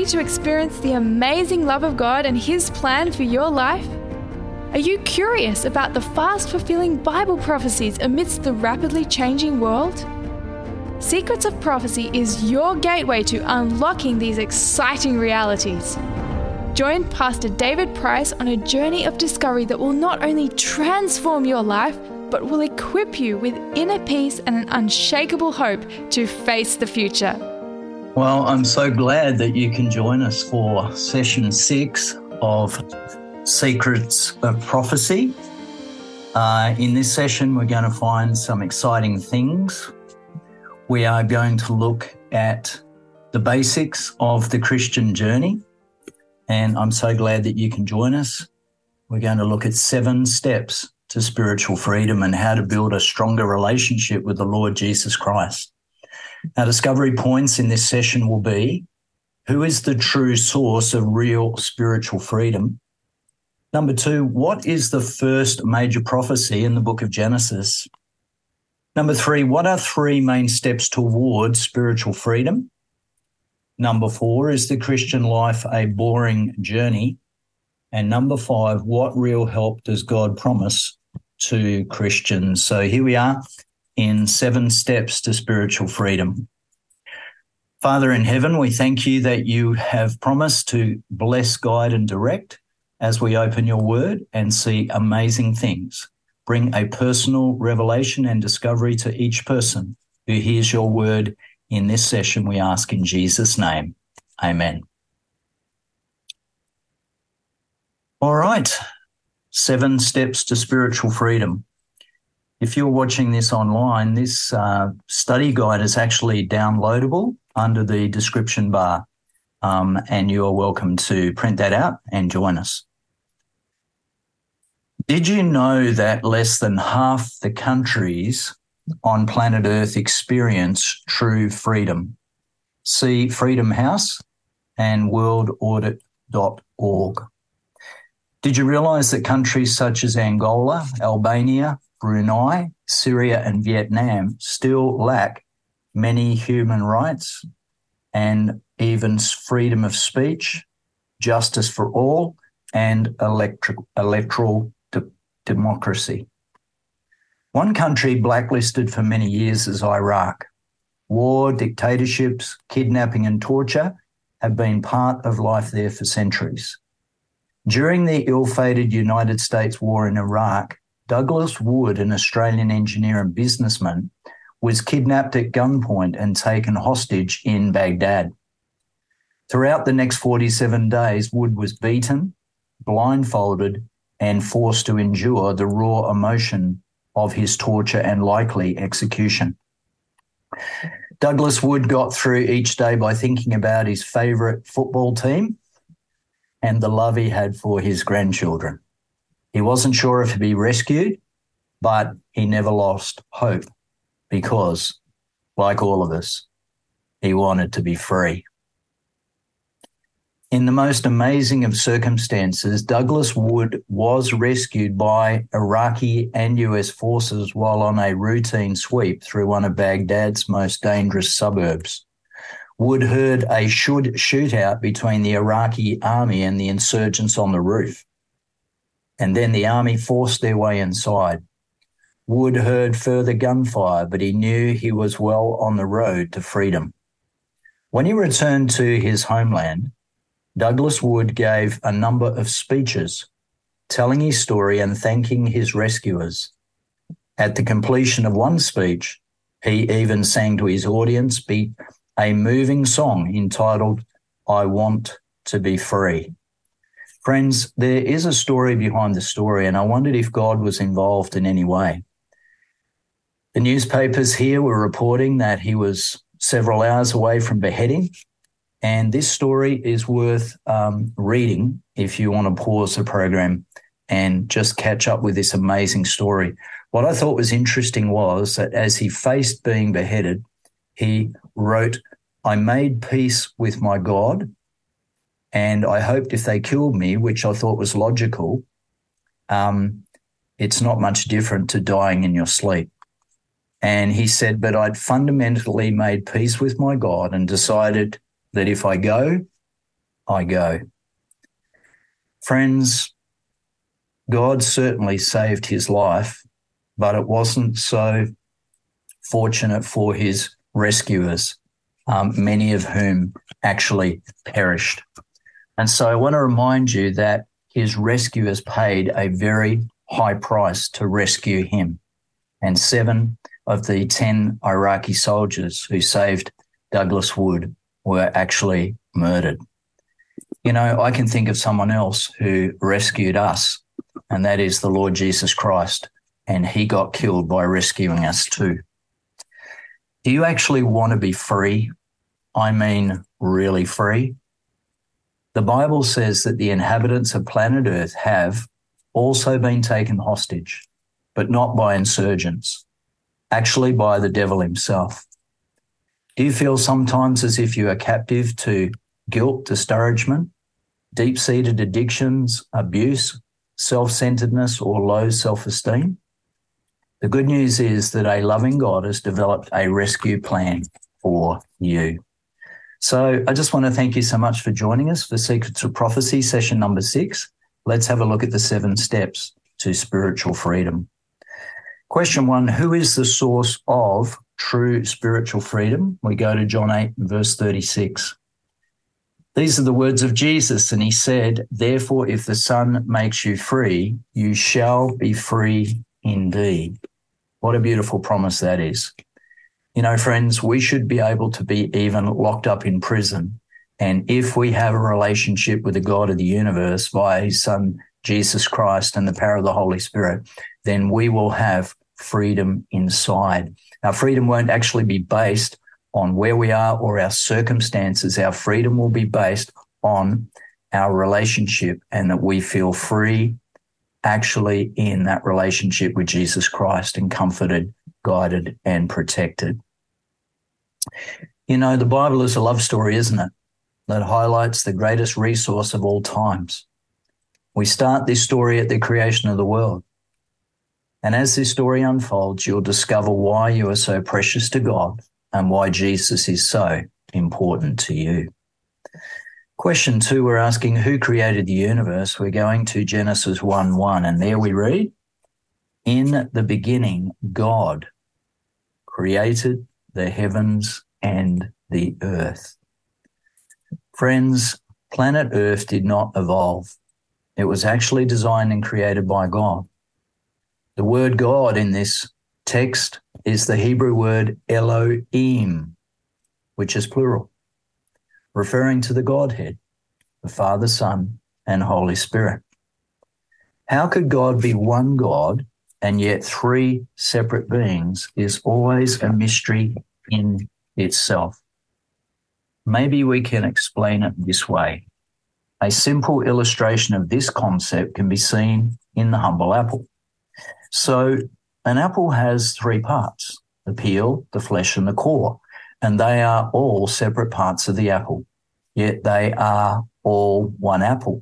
to experience the amazing love of God and His plan for your life? Are you curious about the fast-fulfilling Bible prophecies amidst the rapidly changing world? Secrets of Prophecy is your gateway to unlocking these exciting realities. Join Pastor David Price on a journey of discovery that will not only transform your life, but will equip you with inner peace and an unshakable hope to face the future. Well, I'm so glad that you can join us for session 6 of Secrets of Prophecy. In this session, we're going to find some exciting things. We are going to look at the basics of the Christian journey, and I'm so glad that you can join us. We're going to look at 7 steps to spiritual freedom and how to build a stronger relationship with the Lord Jesus Christ. Our discovery points in this session will be: who is the true source of real spiritual freedom? Number 2, what is the first major prophecy in the book of Genesis? Number 3, what are 3 main steps towards spiritual freedom? Number 4, is the Christian life a boring journey? And number 5, what real help does God promise to Christians? So here we are in 7 steps to spiritual freedom. Father in heaven, we thank you that you have promised to bless, guide, and direct as we open your word and see amazing things. Bring a personal revelation and discovery to each person who hears your word in this session, we ask in Jesus' name. Amen. All right, 7 steps to spiritual freedom. If you're watching this online, this study guide is actually downloadable under the description bar, and you are welcome to print that out and join us. Did you know that less than half the countries on planet Earth experience true freedom? See Freedom House and worldaudit.org. Did you realize that countries such as Angola, Albania, Brunei, Syria, and Vietnam still lack many human rights and even freedom of speech, justice for all, and electoral democracy? One country blacklisted for many years is Iraq. War, dictatorships, kidnapping, and torture have been part of life there for centuries. During the ill-fated United States war in Iraq, Douglas Wood, an Australian engineer and businessman, was kidnapped at gunpoint and taken hostage in Baghdad. Throughout the next 47 days, Wood was beaten, blindfolded, and forced to endure the raw emotion of his torture and likely execution. Douglas Wood got through each day by thinking about his favourite football team and the love he had for his grandchildren. He wasn't sure if he'd be rescued, but he never lost hope because, like all of us, he wanted to be free. In the most amazing of circumstances, Douglas Wood was rescued by Iraqi and US forces while on a routine sweep through one of Baghdad's most dangerous suburbs. Wood heard a shootout between the Iraqi army and the insurgents on the roof, and then the army forced their way inside. Wood heard further gunfire, but he knew he was well on the road to freedom. When he returned to his homeland, Douglas Wood gave a number of speeches telling his story and thanking his rescuers. At the completion of one speech, he even sang to his audience a moving song entitled, "I Want to Be Free." Friends, there is a story behind the story, and I wondered if God was involved in any way. The newspapers here were reporting that he was several hours away from beheading, and this story is worth reading if you want to pause the program and just catch up with this amazing story. What I thought was interesting was that as he faced being beheaded, he wrote, "I made peace with my God, and I hoped if they killed me," which I thought was logical, it's not much different to dying in your sleep. And he said, "But I'd fundamentally made peace with my God and decided that if I go, I go. Friends, God certainly saved his life, but it wasn't so fortunate for his rescuers, many of whom actually perished. And so I want to remind you that his rescuers paid a very high price to rescue him. And 7 of the 10 Iraqi soldiers who saved Douglas Wood were actually murdered. You know, I can think of someone else who rescued us, and that is the Lord Jesus Christ, and he got killed by rescuing us too. Do you actually want to be free? I mean, really free? The Bible says that the inhabitants of planet Earth have also been taken hostage, but not by insurgents, actually by the devil himself. Do you feel sometimes as if you are captive to guilt, discouragement, deep-seated addictions, abuse, self-centeredness, or low self-esteem? The good news is that a loving God has developed a rescue plan for you. So I just want to thank you so much for joining us for Secrets of Prophecy, session number 6. Let's have a look at the 7 steps to spiritual freedom. Question 1, who is the source of true spiritual freedom? We go to John 8, verse 36. These are the words of Jesus, and he said, "Therefore, if the Son makes you free, you shall be free indeed." What a beautiful promise that is. You know, friends, we should be able to be even locked up in prison. And if we have a relationship with the God of the universe via his Son, Jesus Christ, and the power of the Holy Spirit, then we will have freedom inside. Our freedom won't actually be based on where we are or our circumstances. Our freedom will be based on our relationship, and that we feel free actually in that relationship with Jesus Christ, and comforted, guided, and protected. You know, the Bible is a love story, isn't it? That highlights the greatest resource of all times. We start this story at the creation of the world. And as this story unfolds, you'll discover why you are so precious to God and why Jesus is so important to you. Question 2, we're asking who created the universe. We're going to Genesis 1:1, and there we read, "In the beginning, God created the heavens and the earth." Friends, planet Earth did not evolve. It was actually designed and created by God. The word God in this text is the Hebrew word Elohim, which is plural, referring to the Godhead, the Father, Son, and Holy Spirit. How could God be one God and yet 3 separate beings is always a mystery in itself. Maybe we can explain it this way. A simple illustration of this concept can be seen in the humble apple. So an apple has 3 parts, the peel, the flesh, and the core, and they are all separate parts of the apple, yet they are all one apple.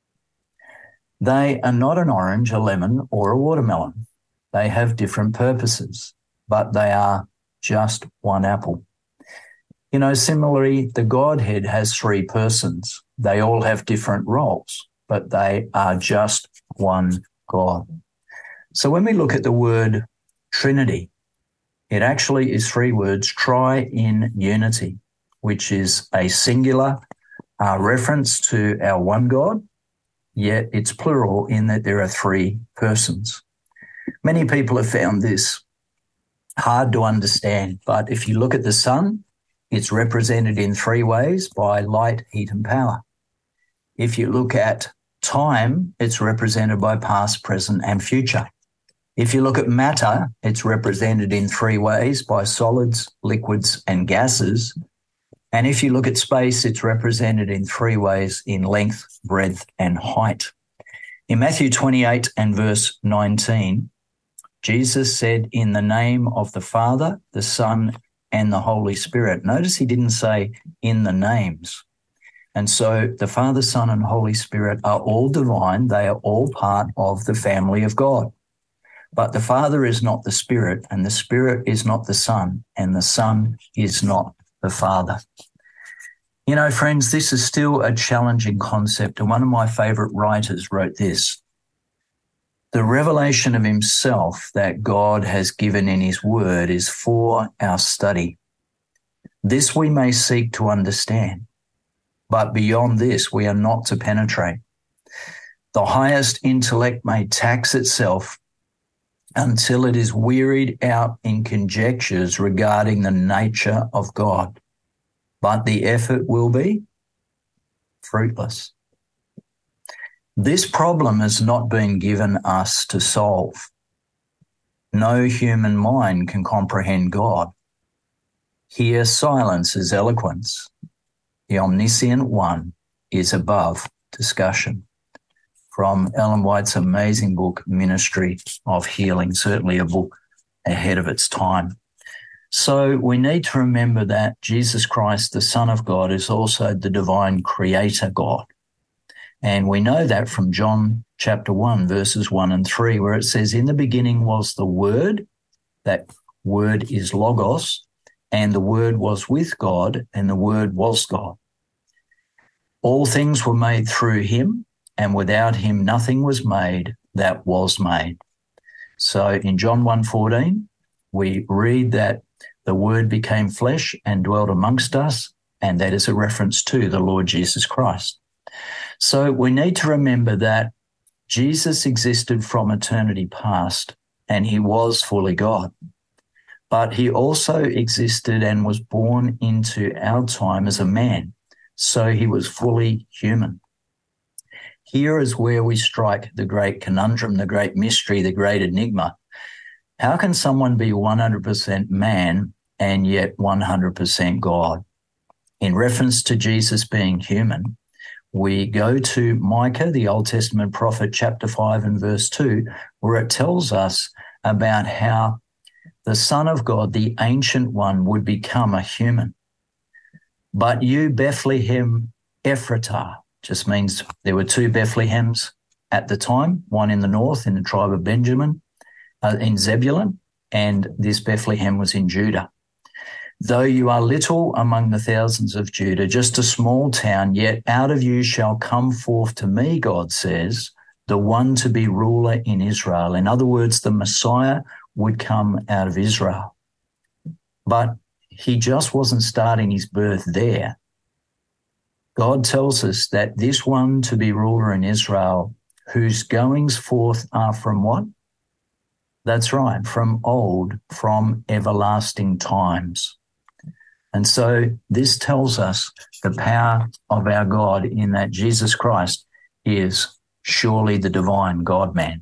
They are not an orange, a lemon, or a watermelon. They have different purposes, but they are just one apple. You know, similarly, the Godhead has 3 persons. They all have different roles, but they are just one God. So when we look at the word Trinity, it actually is 3 words, tri in unity, which is a singular reference to our one God, yet it's plural in that there are 3 persons. Many people have found this hard to understand, but if you look at the sun, it's represented in 3 ways by light, heat, and power. If you look at time, it's represented by past, present, and future. If you look at matter, it's represented in 3 ways by solids, liquids, and gases. And if you look at space, it's represented in 3 ways in length, breadth, and height. In Matthew 28 and verse 19, Jesus said, "In the name of the Father, the Son, and the Holy Spirit." Notice he didn't say in the names. And so the Father, Son, and Holy Spirit are all divine. They are all part of the family of God. But the Father is not the Spirit, and the Spirit is not the Son, and the Son is not the Father. You know, friends, this is still a challenging concept, and one of my favourite writers wrote this: the revelation of himself that God has given in his word is for our study. This we may seek to understand, but beyond this we are not to penetrate. The highest intellect may tax itself until it is wearied out in conjectures regarding the nature of God, but the effort will be fruitless. This problem has not been given us to solve. No human mind can comprehend God. Here silence is eloquence. The omniscient one is above discussion. From Ellen White's amazing book, Ministry of Healing, certainly a book ahead of its time. So we need to remember that Jesus Christ, the Son of God, is also the divine creator God. And we know that from John chapter 1, verses 1 and 3, where it says, in the beginning was the Word, that word is Logos, and the Word was with God, and the Word was God. All things were made through him, and without him nothing was made that was made. So in John 1:14, we read that the Word became flesh and dwelt amongst us, and that is a reference to the Lord Jesus Christ. So we need to remember that Jesus existed from eternity past, and he was fully God. But he also existed and was born into our time as a man, so he was fully human. Here is where we strike the great conundrum, the great mystery, the great enigma. How can someone be 100% man and yet 100% God? In reference to Jesus being human, we go to Micah, the Old Testament prophet, chapter 5 and verse 2, where it tells us about how the Son of God, the Ancient One, would become a human. But you, Bethlehem Ephratah, just means there were two Bethlehems at the time, one in the north in the tribe of Benjamin, in Zebulun, and this Bethlehem was in Judah. Though you are little among the thousands of Judah, just a small town, yet out of you shall come forth to me, God says, the one to be ruler in Israel. In other words, the Messiah would come out of Israel. But he just wasn't starting his birth there. God tells us that this one to be ruler in Israel, whose goings forth are from what? That's right, from old, from everlasting times. And so this tells us the power of our God in that Jesus Christ is surely the divine God-man.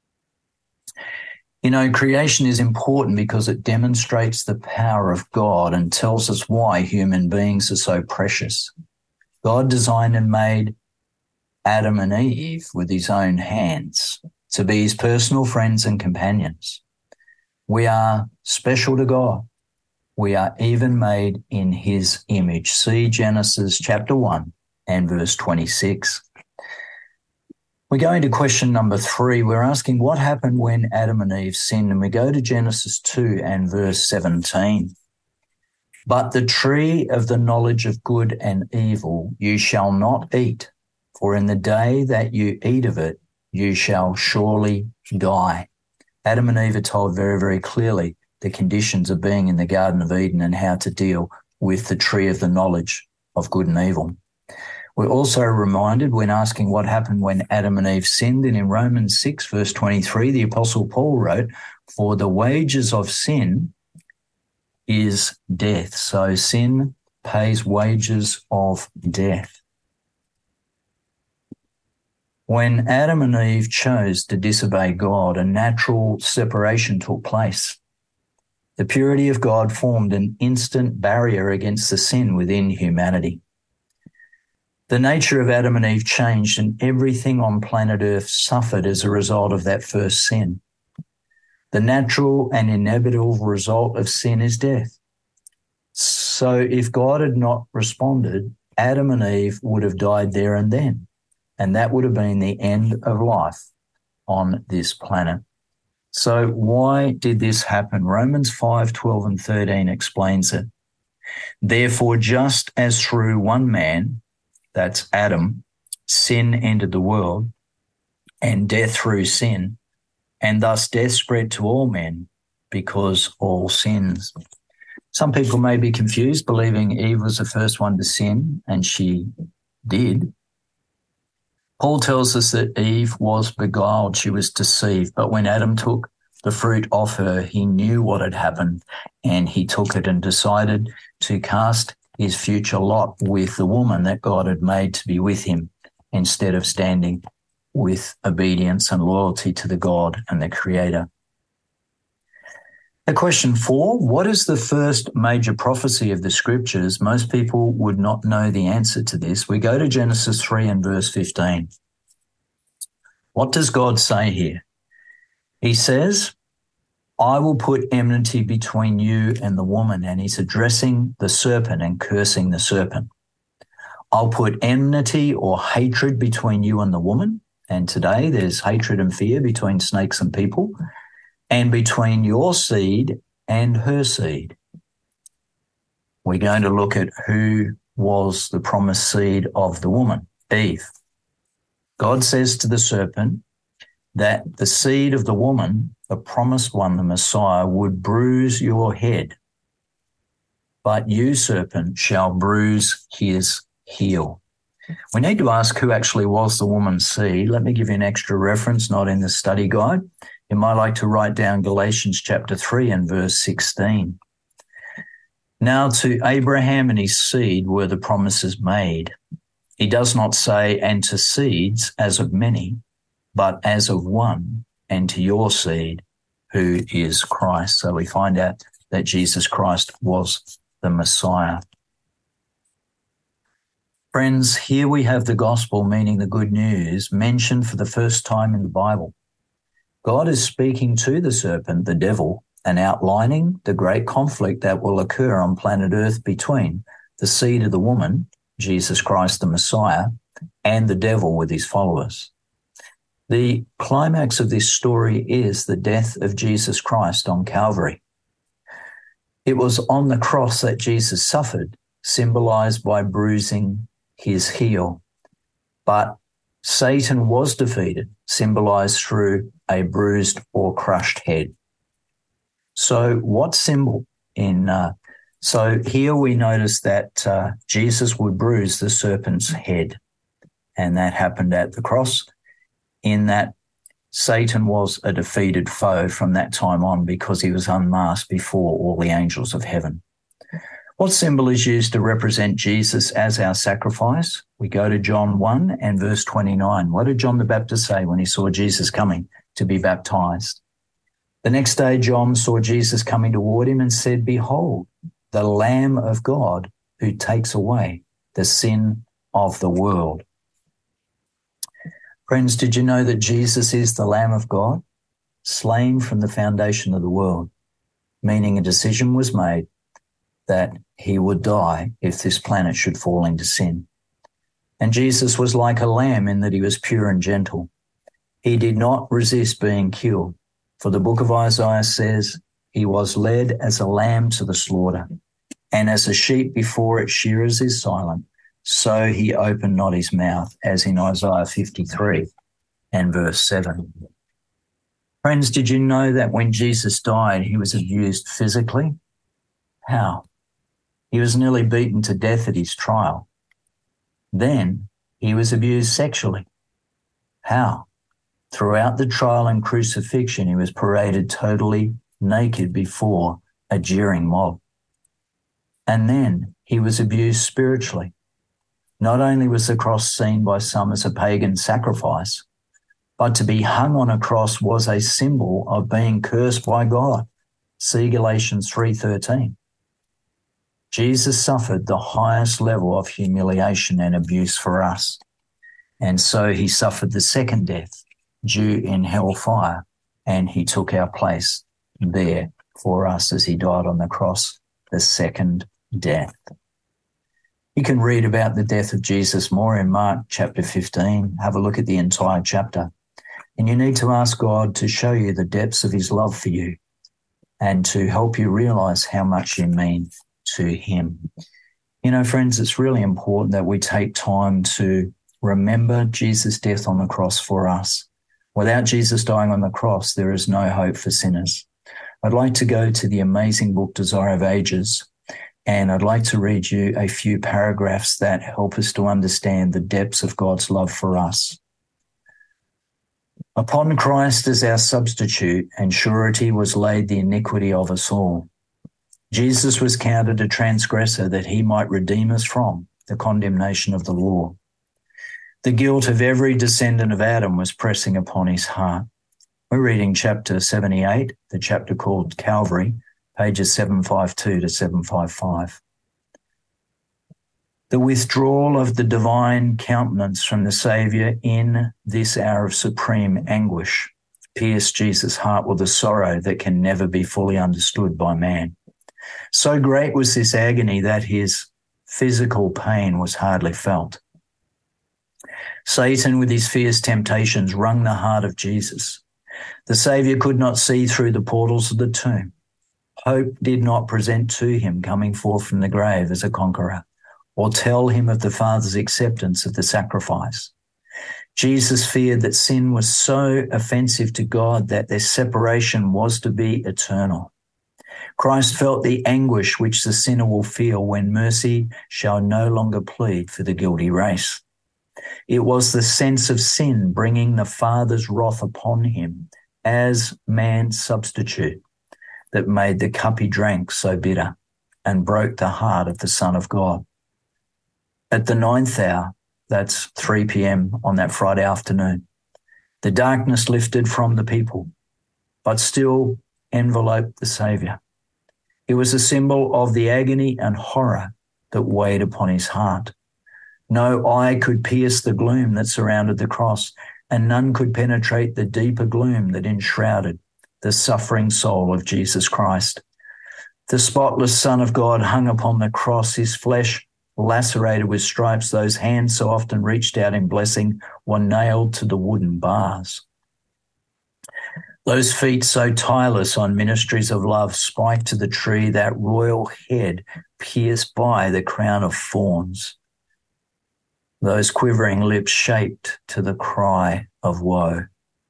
You know, creation is important because it demonstrates the power of God and tells us why human beings are so precious. God designed and made Adam and Eve with his own hands to be his personal friends and companions. We are special to God. We are even made in his image. See Genesis chapter 1 and verse 26. We go into question number 3. We're asking what happened when Adam and Eve sinned, and we go to Genesis 2 and verse 17. But the tree of the knowledge of good and evil you shall not eat, for in the day that you eat of it, you shall surely die. Adam and Eve are told very, very clearly the conditions of being in the Garden of Eden and how to deal with the tree of the knowledge of good and evil. We're also reminded when asking what happened when Adam and Eve sinned, and in Romans 6, verse 23, the Apostle Paul wrote, for the wages of sin is death. So sin pays wages of death. When Adam and Eve chose to disobey God, a natural separation took place. The purity of God formed an instant barrier against the sin within humanity. The nature of Adam and Eve changed, and everything on planet Earth suffered as a result of that first sin. The natural and inevitable result of sin is death. So if God had not responded, Adam and Eve would have died there and then, and that would have been the end of life on this planet. So why did this happen? Romans 5:12 and 13 explains it. Therefore, just as through one man, that's Adam, sin entered the world, and death through sin, and thus death spread to all men because all sins. Some people may be confused, believing Eve was the first one to sin, and she did. Paul tells us that Eve was beguiled, she was deceived, but when Adam took the fruit off her, he knew what had happened, and he took it and decided to cast his future lot with the woman that God had made to be with him, instead of standing with obedience and loyalty to the God and the Creator. Question 4, what is the first major prophecy of the Scriptures? Most people would not know the answer to this. We go to Genesis 3 and verse 15. What does God say here? He says, I will put enmity between you and the woman, and he's addressing the serpent and cursing the serpent. I'll put enmity or hatred between you and the woman, and today there's hatred and fear between snakes and people, and between your seed and her seed. We're going to look at who was the promised seed of the woman, Eve. God says to the serpent that the seed of the woman, the promised one, the Messiah, would bruise your head, but you, serpent, shall bruise his heel. We need to ask who actually was the woman's seed. Let me give you an extra reference, not in the study guide. You might like to write down Galatians chapter 3 and verse 16. Now to Abraham and his seed were the promises made. He does not say, and to seeds as of many, but as of one, and to your seed, who is Christ. So we find out that Jesus Christ was the Messiah. Friends, here we have the gospel, meaning the good news, mentioned for the first time in the Bible. God is speaking to the serpent, the devil, and outlining the great conflict that will occur on planet Earth between the seed of the woman, Jesus Christ the Messiah, and the devil with his followers. The climax of this story is the death of Jesus Christ on Calvary. It was on the cross that Jesus suffered, symbolized by bruising his heel. But Satan was defeated, symbolized through a bruised or crushed head. So what symbol so here we notice that Jesus would bruise the serpent's head, and that happened at the cross, in that Satan was a defeated foe from that time on because he was unmasked before all the angels of heaven. What symbol is used to represent Jesus as our sacrifice? We go to John 1 and verse 29. What did John the Baptist say when he saw Jesus coming to be baptized? The next day, John saw Jesus coming toward him and said, Behold, the Lamb of God who takes away the sin of the world. Friends, did you know that Jesus is the Lamb of God, slain from the foundation of the world, meaning a decision was made that he would die if this planet should fall into sin. And Jesus was like a lamb in that he was pure and gentle. He did not resist being killed. For the book of Isaiah says, he was led as a lamb to the slaughter, and as a sheep before its shearers is silent, so he opened not his mouth, as in Isaiah 53 and verse 7. Friends, did you know that when Jesus died, he was abused physically? How? He was nearly beaten to death at his trial. Then he was abused sexually. How? Throughout the trial and crucifixion, he was paraded totally naked before a jeering mob. And then he was abused spiritually. Not only was the cross seen by some as a pagan sacrifice, but to be hung on a cross was a symbol of being cursed by God. See Galatians 3:13. Jesus suffered the highest level of humiliation and abuse for us. And so he suffered the second death, due in hellfire, and he took our place there for us as he died on the cross, the second death. You can read about the death of Jesus more in Mark chapter 15. Have a look at the entire chapter. And you need to ask God to show you the depths of his love for you and to help you realize how much you mean to him. You know, friends, it's really important that we take time to remember Jesus' death on the cross for us. Without Jesus dying on the cross, there is no hope for sinners. I'd like to go to the amazing book Desire of Ages, and I'd like to read you a few paragraphs that help us to understand the depths of God's love for us. Upon Christ as our substitute and surety was laid the iniquity of us all. Jesus was counted a transgressor that he might redeem us from the condemnation of the law. The guilt of every descendant of Adam was pressing upon his heart. We're reading chapter 78, the chapter called Calvary, pages 752 to 755. The withdrawal of the divine countenance from the Saviour in this hour of supreme anguish pierced Jesus' heart with a sorrow that can never be fully understood by man. So great was this agony that his physical pain was hardly felt. Satan, with his fierce temptations, wrung the heart of Jesus. The Saviour could not see through the portals of the tomb. Hope did not present to him coming forth from the grave as a conqueror, or tell him of the Father's acceptance of the sacrifice. Jesus feared that sin was so offensive to God that their separation was to be eternal. Christ felt the anguish which the sinner will feel when mercy shall no longer plead for the guilty race. It was the sense of sin bringing the Father's wrath upon him as man's substitute that made the cup he drank so bitter and broke the heart of the Son of God. At the 9th hour, that's 3 p.m. on that Friday afternoon, the darkness lifted from the people, but still enveloped the Saviour. It was a symbol of the agony and horror that weighed upon his heart. No eye could pierce the gloom that surrounded the cross, and none could penetrate the deeper gloom that enshrouded the suffering soul of Jesus Christ. The spotless Son of God hung upon the cross, his flesh lacerated with stripes. Those hands so often reached out in blessing were nailed to the wooden bars. Those feet so tireless on ministries of love spiked to the tree, that royal head pierced by the crown of thorns. Those quivering lips shaped to the cry of woe.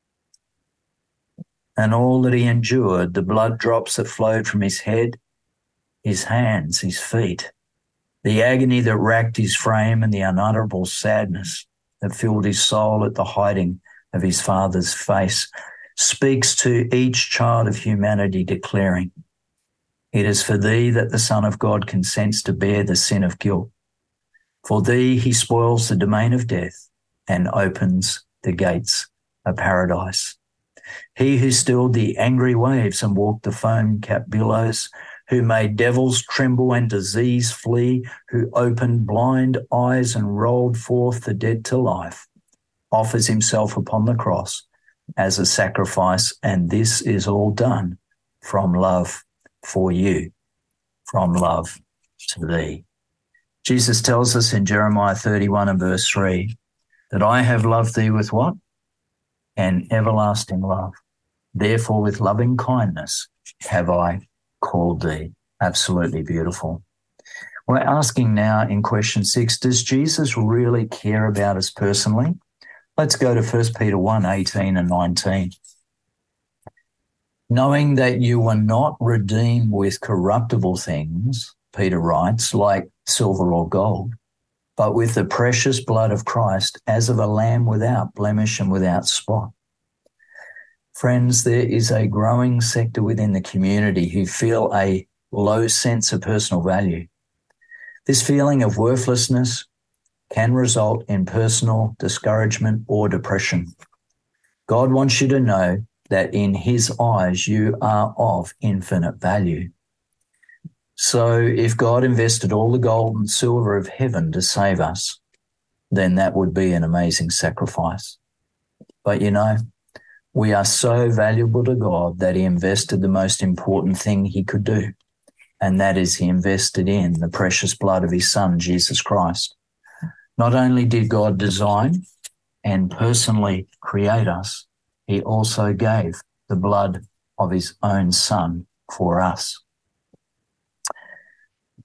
And all that he endured, the blood drops that flowed from his head, his hands, his feet, the agony that racked his frame, and the unutterable sadness that filled his soul at the hiding of his Father's face, speaks to each child of humanity, declaring, "It is for thee that the Son of God consents to bear the sin of guilt. For thee he spoils the domain of death and opens the gates of paradise. He who stilled the angry waves and walked the foam-capped billows, who made devils tremble and disease flee, who opened blind eyes and rolled forth the dead to life, offers himself upon the cross as a sacrifice, and this is all done from love for you, from love to thee." Jesus tells us in Jeremiah 31 and verse 3 that I have loved thee with what? An everlasting love. Therefore with loving kindness have I called thee. Absolutely beautiful. We're asking now in question 6, does Jesus really care about us personally? Let's go to 1 Peter 1, 18 and 19. Knowing that you were not redeemed with corruptible things, Peter writes, like silver or gold, but with the precious blood of Christ, as of a lamb without blemish and without spot. Friends, there is a growing sector within the community who feel a low sense of personal value. This feeling of worthlessness can result in personal discouragement or depression. God wants you to know that in his eyes you are of infinite value. So if God invested all the gold and silver of heaven to save us, then that would be an amazing sacrifice. But you know, we are so valuable to God that he invested the most important thing he could do, and that is he invested in the precious blood of his Son, Jesus Christ. Not only did God design and personally create us, he also gave the blood of his own Son for us.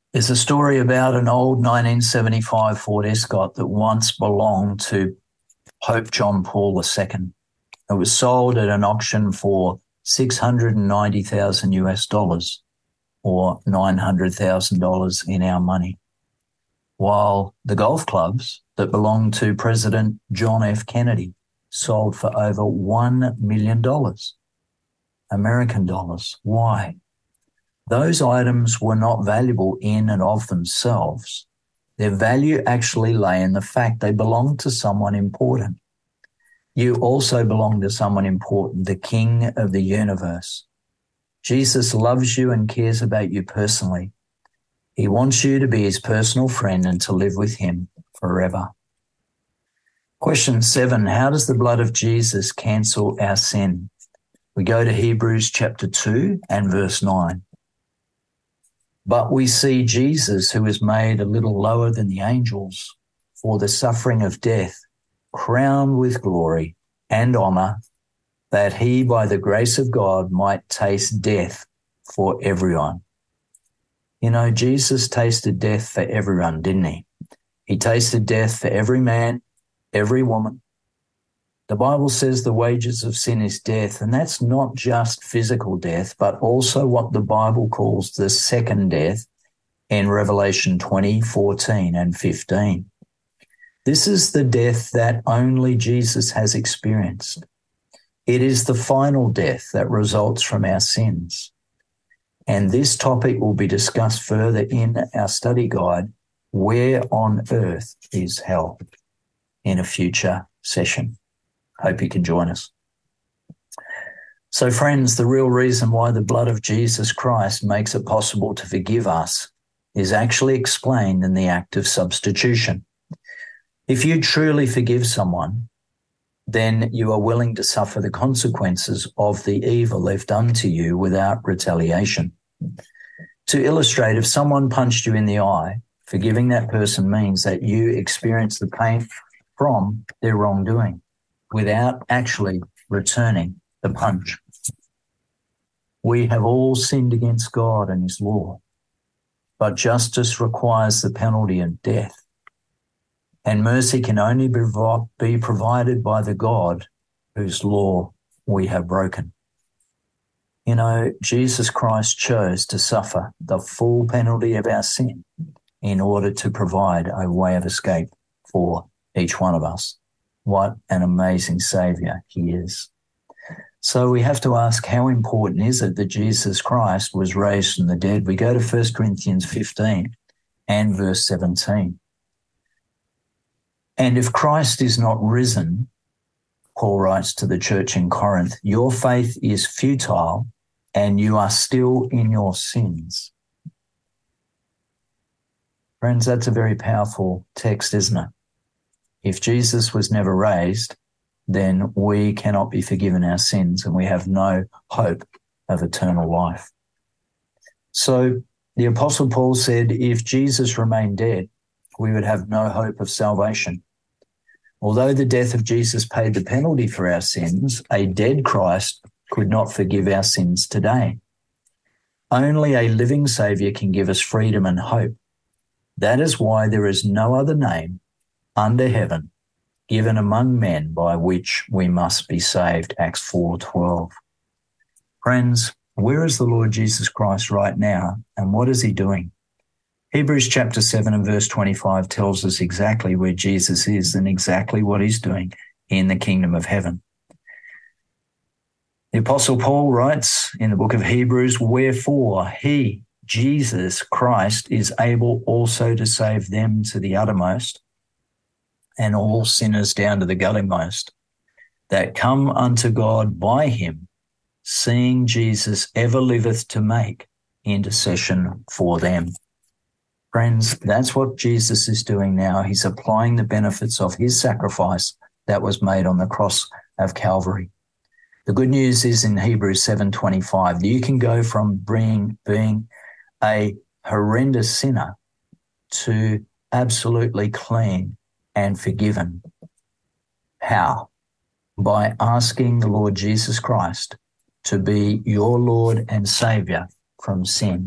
There's a story about an old 1975 Ford Escort that once belonged to Pope John Paul II. It was sold at an auction for $690,000 US, or $900,000 in our money, while the golf clubs that belonged to President John F. Kennedy sold for over $1 million American dollars. Why? Those items were not valuable in and of themselves. Their value actually lay in the fact they belonged to someone important. You also belong to someone important, the King of the universe. Jesus loves you and cares about you personally. He wants you to be his personal friend and to live with him forever. Question 7, how does the blood of Jesus cancel our sin? We go to Hebrews chapter 2 and verse 9. But we see Jesus, who is made a little lower than the angels for the suffering of death, crowned with glory and honor, that he, by the grace of God, might taste death for everyone. You know, Jesus tasted death for everyone, didn't he? He tasted death for every man, every woman. The Bible says the wages of sin is death, and that's not just physical death, but also what the Bible calls the second death in Revelation 20, 14 and 15. This is the death that only Jesus has experienced. It is the final death that results from our sins. And this topic will be discussed further in our study guide, Where on Earth is Hell, in a future session. Hope you can join us. So friends, the real reason why the blood of Jesus Christ makes it possible to forgive us is actually explained in the act of substitution. If you truly forgive someone, then you are willing to suffer the consequences of the evil they've done to you without retaliation. To illustrate, if someone punched you in the eye, forgiving that person means that you experience the pain from their wrongdoing without actually returning the punch. We have all sinned against God and his law, but justice requires the penalty of death. And mercy can only be provided by the God whose law we have broken. You know, Jesus Christ chose to suffer the full penalty of our sin in order to provide a way of escape for each one of us. What an amazing Saviour he is. So we have to ask, how important is it that Jesus Christ was raised from the dead? We go to 1 Corinthians 15 and verse 17. And if Christ is not risen, Paul writes to the church in Corinth, your faith is futile and you are still in your sins. Friends, that's a very powerful text, isn't it? If Jesus was never raised, then we cannot be forgiven our sins and we have no hope of eternal life. So the Apostle Paul said, if Jesus remained dead, we would have no hope of salvation. Although the death of Jesus paid the penalty for our sins, a dead Christ could not forgive our sins today. Only a living Saviour can give us freedom and hope. That is why there is no other name under heaven given among men by which we must be saved. Acts 4:12. Friends, where is the Lord Jesus Christ right now, and what is he doing? Hebrews chapter 7 and verse 25 tells us exactly where Jesus is and exactly what he's doing in the kingdom of heaven. The Apostle Paul writes in the book of Hebrews, wherefore he, Jesus Christ, is able also to save them to the uttermost and all sinners down to the guttermost, that come unto God by him, seeing Jesus ever liveth to make intercession for them. Friends, that's what Jesus is doing now. He's applying the benefits of his sacrifice that was made on the cross of Calvary. The good news is in Hebrews 7:25, you can go from being a horrendous sinner to absolutely clean and forgiven. How? By asking the Lord Jesus Christ to be your Lord and Saviour from sin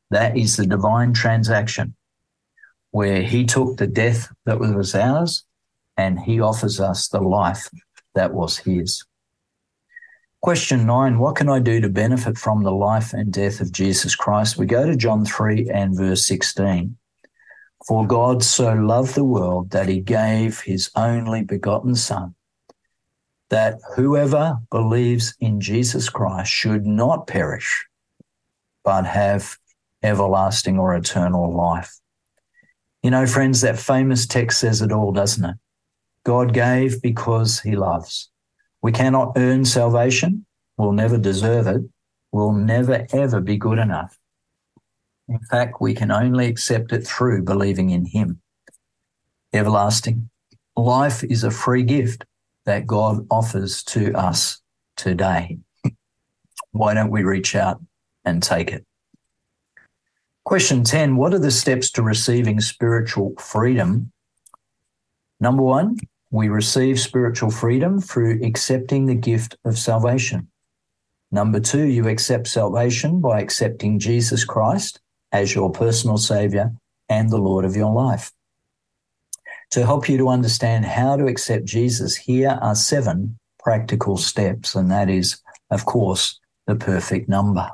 That is the divine transaction where he took the death that was ours and he offers us the life that was his. Question 9, what can I do to benefit from the life and death of Jesus Christ? We go to John 3 and verse 16. For God so loved the world that he gave his only begotten Son, that whoever believes in Jesus Christ should not perish, but have everlasting or eternal life. You know, friends, that famous text says it all, doesn't it? God gave because he loves. We cannot earn salvation. We'll never deserve it. We'll never, ever be good enough. In fact, we can only accept it through believing in him. Everlasting life is a free gift that God offers to us today. Why don't we reach out and take it? Question 10, what are the steps to receiving spiritual freedom? Number 1, we receive spiritual freedom through accepting the gift of salvation. Number 2, you accept salvation by accepting Jesus Christ as your personal Saviour and the Lord of your life. To help you to understand how to accept Jesus, here are 7 practical steps, and that is, of course, the perfect number.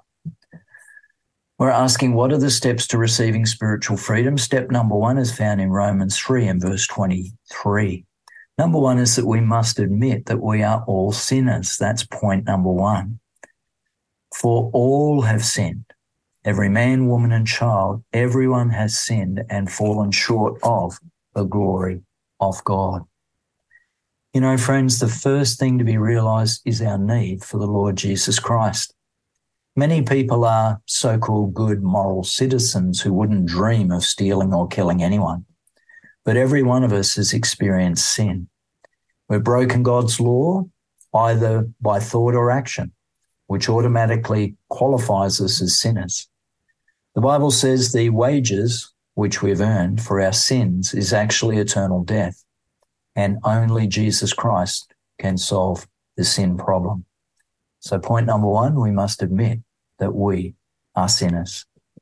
We're asking, what are the steps to receiving spiritual freedom? Step number 1 is found in Romans 3 and verse 23. Number 1 is that we must admit that we are all sinners. That's point number 1. For all have sinned. Every man, woman, and child, everyone has sinned and fallen short of the glory of God. You know, friends, the first thing to be realized is our need for the Lord Jesus Christ. Many people are so-called good moral citizens who wouldn't dream of stealing or killing anyone. But every one of us has experienced sin. We've broken God's law either by thought or action, which automatically qualifies us as sinners. The Bible says the wages which we've earned for our sins is actually eternal death, and only Jesus Christ can solve the sin problem. So point number 1, we must admit that we are sinners.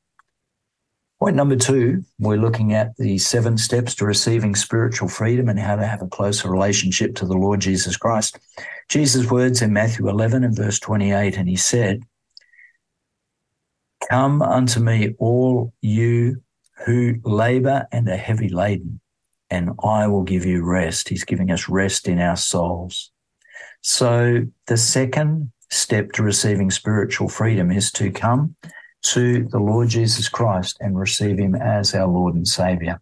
Point number 2, we're looking at the 7 steps to receiving spiritual freedom and how to have a closer relationship to the Lord Jesus Christ. Jesus' words in Matthew 11 and verse 28, and he said, "Come unto me, all you who labor and are heavy laden, and I will give you rest." He's giving us rest in our souls. So the second step to receiving spiritual freedom is to come to the Lord Jesus Christ and receive him as our Lord and Saviour.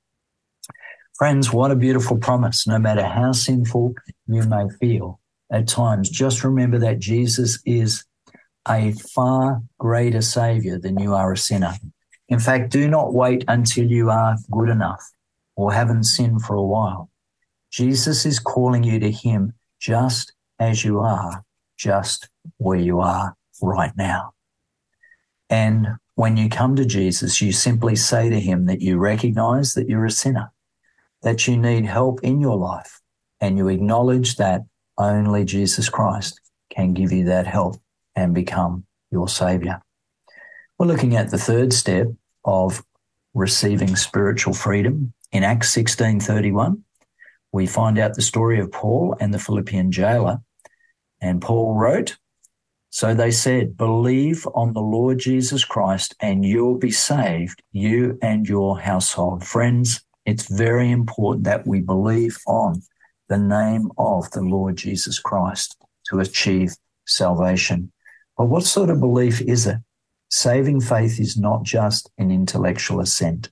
Friends, what a beautiful promise. No matter how sinful you may feel at times, just remember that Jesus is a far greater Saviour than you are a sinner. In fact, do not wait until you are good enough or haven't sinned for a while. Jesus is calling you to him just as you are, just where you are right now. And when you come to Jesus, you simply say to him that you recognize that you're a sinner, that you need help in your life, and you acknowledge that only Jesus Christ can give you that help and become your Saviour. We're looking at the third step of receiving spiritual freedom. In Acts 16:31, we find out the story of Paul and the Philippian jailer. And Paul wrote, "So they said, believe on the Lord Jesus Christ and you'll be saved, you and your household." Friends, it's very important that we believe on the name of the Lord Jesus Christ to achieve salvation. But what sort of belief is it? Saving faith is not just an intellectual assent.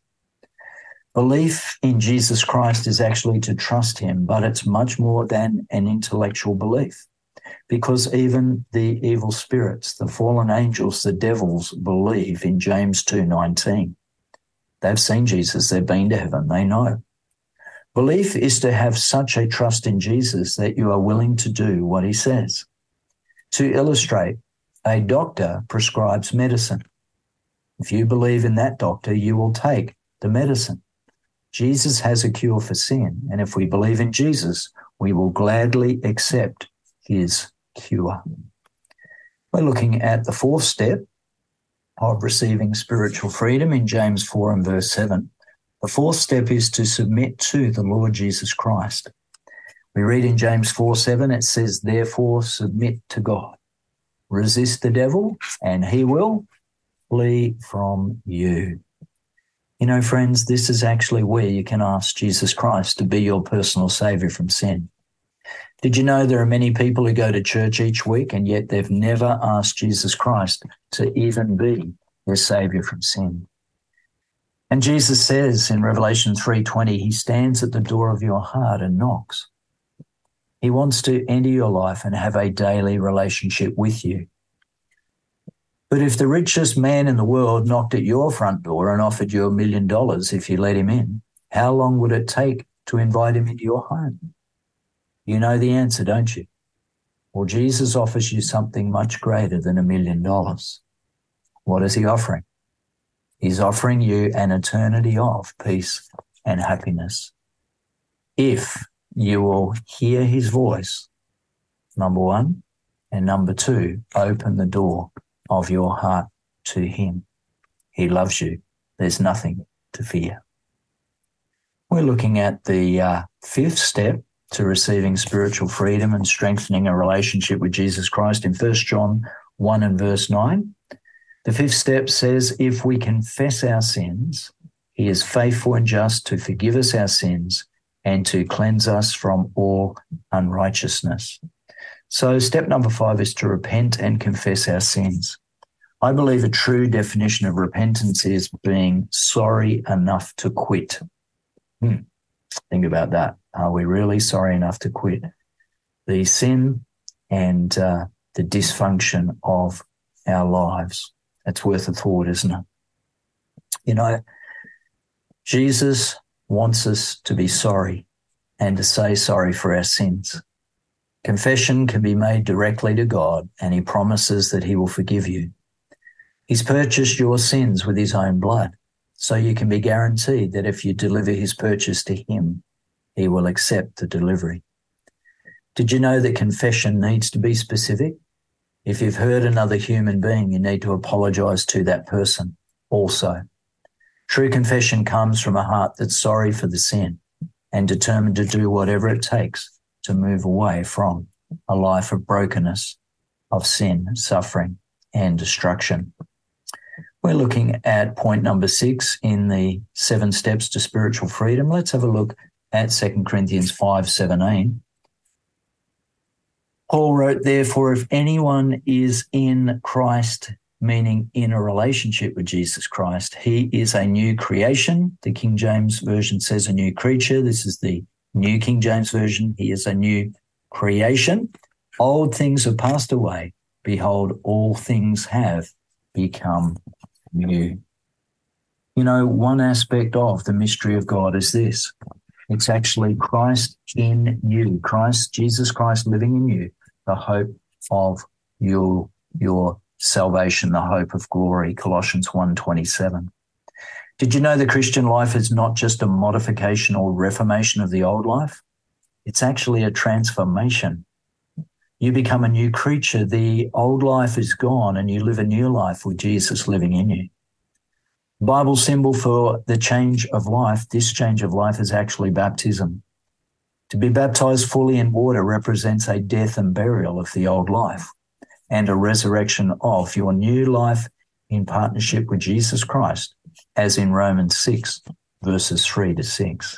Belief in Jesus Christ is actually to trust him, but it's much more than an intellectual belief, because even the evil spirits, the fallen angels, the devils believe in James 2:19. They've seen Jesus, they've been to heaven, they know. Belief is to have such a trust in Jesus that you are willing to do what he says. To illustrate, a doctor prescribes medicine. If you believe in that doctor, you will take the medicine. Jesus has a cure for sin, and if we believe in Jesus, we will gladly accept his cure. We're looking at the fourth step of receiving spiritual freedom in James 4 and verse 7. The fourth step is to submit to the Lord Jesus Christ. We read in James 4:7, it says, therefore submit to God. Resist the devil and he will flee from you. You know, friends, this is actually where you can ask Jesus Christ to be your personal saviour from sin. Did you know there are many people who go to church each week and yet they've never asked Jesus Christ to even be their saviour from sin? And Jesus says in Revelation 3:20, he stands at the door of your heart and knocks. He wants to enter your life and have a daily relationship with you. But if the richest man in the world knocked at your front door and offered you $1 million if you let him in, how long would it take to invite him into your home? You know the answer, don't you? Well, Jesus offers you something much greater than $1 million. What is he offering? He's offering you an eternity of peace and happiness. If you will hear his voice, number one, and number two, open the door of your heart to him. He loves you. There's nothing to fear. We're looking at the fifth step to receiving spiritual freedom and strengthening a relationship with Jesus Christ in 1 John 1 and verse 9. The fifth step says, if we confess our sins, he is faithful and just to forgive us our sins and to cleanse us from all unrighteousness. So step number 5 is to repent and confess our sins. I believe a true definition of repentance is being sorry enough to quit. Think about that. Are we really sorry enough to quit the sin and the dysfunction of our lives? That's worth a thought, isn't it? You know, Jesus wants us to be sorry and to say sorry for our sins. Confession can be made directly to God, and he promises that he will forgive you. He's purchased your sins with his own blood, so you can be guaranteed that if you deliver his purchase to him, he will accept the delivery. Did you know that confession needs to be specific? If you've hurt another human being, you need to apologize to that person also. True confession comes from a heart that's sorry for the sin and determined to do whatever it takes to move away from a life of brokenness, of sin, suffering, and destruction. We're looking at point number 6 in the 7 steps to spiritual freedom. Let's have a look at 2 Corinthians 5:17. Paul wrote, therefore, if anyone is in Christ, meaning in a relationship with Jesus Christ, he is a new creation. The King James Version says a new creature. This is the New King James Version. He is a new creation. Old things have passed away. Behold, all things have become new. You know, one aspect of the mystery of God is this. It's actually Christ in you, Jesus Christ living in you, the hope of your salvation, the hope of glory, Colossians 1:27. Did you know the Christian life is not just a modification or reformation of the old life? It's actually a transformation. You become a new creature. The old life is gone and you live a new life with Jesus living in you. Bible symbol for the change of life, this change of life is actually baptism. To be baptized fully in water represents a death and burial of the old life and a resurrection of your new life in partnership with Jesus Christ, as in Romans 6, verses 3-6.